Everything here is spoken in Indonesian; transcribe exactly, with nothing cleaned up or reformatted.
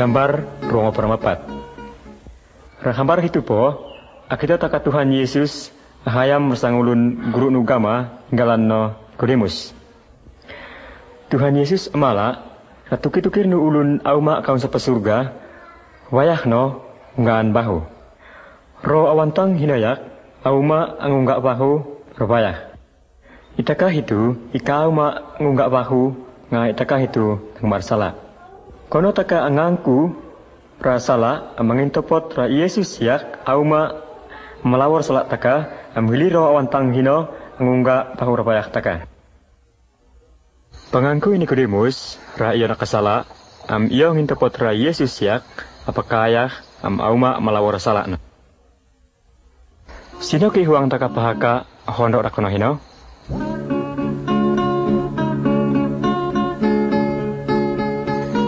Gambar ruang permapat. Rahambar itu po, akita taka Tuhan Yesus hayam sangulun guru nugama ngalan no Kodemus. Tuhan Yesus amala ratukir-tukir nu ulun auma kaun sapa surga wayah no ngaan bahu. Ro awantang hinayak auma angunggak bahu rawayah. Itakah itu ika auma ngunggak bahu nga itakah itu tang marsala. Kono taka angangku prasala amangin topot ra Yesus yak auma melawar salat taka amhili ro awantang hino angunggak bahu rawayah taka. Pangangku ini Kodemus ra iya nakasala am iyo ngintopot ra Yesus yak apakah ayah am auma melawar salakna. Sino ki huang taka pahaka hondok rakono hino?